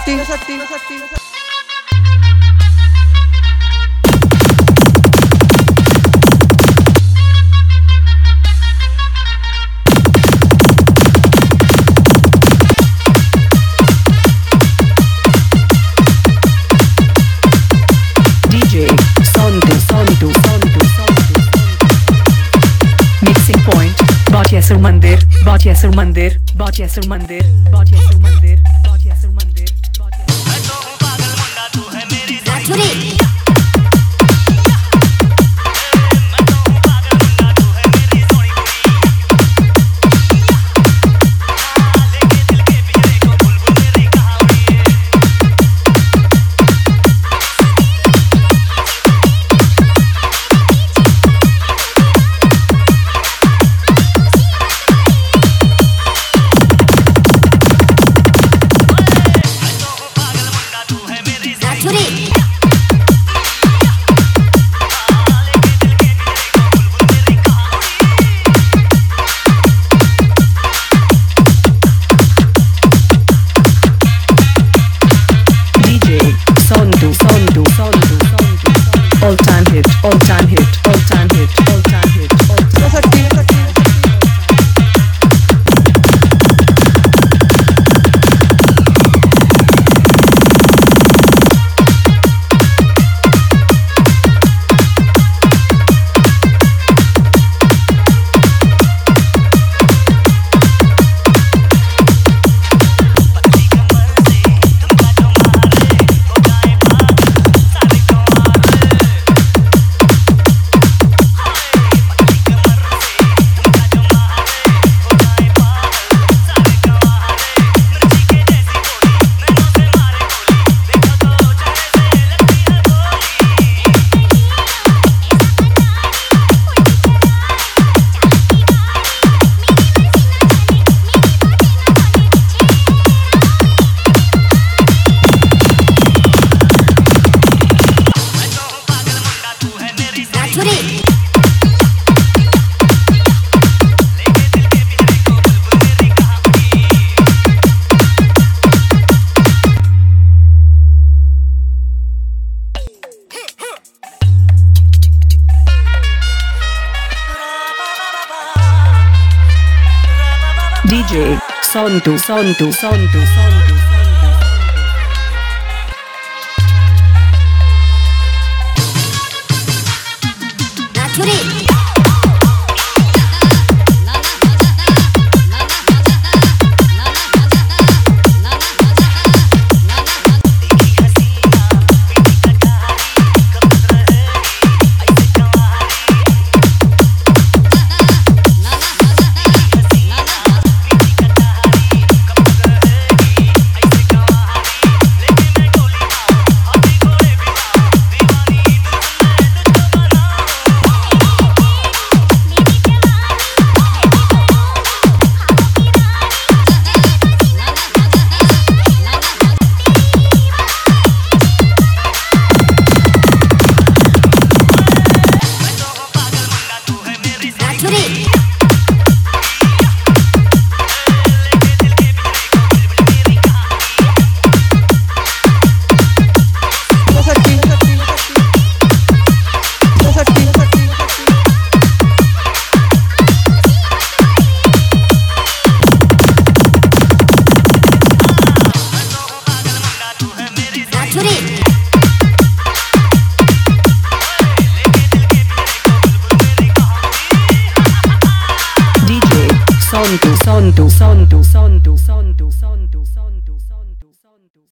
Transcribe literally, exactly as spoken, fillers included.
शक्ति शक्ति शक्ति Batyasur Mandir, Batyasur Mandir, Batyasur Mandir, Batyasur Mandir, Batyasur Mandir, मैं तो हूँ पागल मुंडा तू है मेरी राजपुरी मैं तो हूँ पागल मुंडा तू है मेरी सोनी कुड़ी लेके दिल के पिंजरे को बुलबुल मेरी कहाँ हुई है all time hit, all time hit, all time hit, all time hit, all time hit. D J Sontu Sontu Sontu Sontu Rajpuri Sontu Sontu Sontu Sontu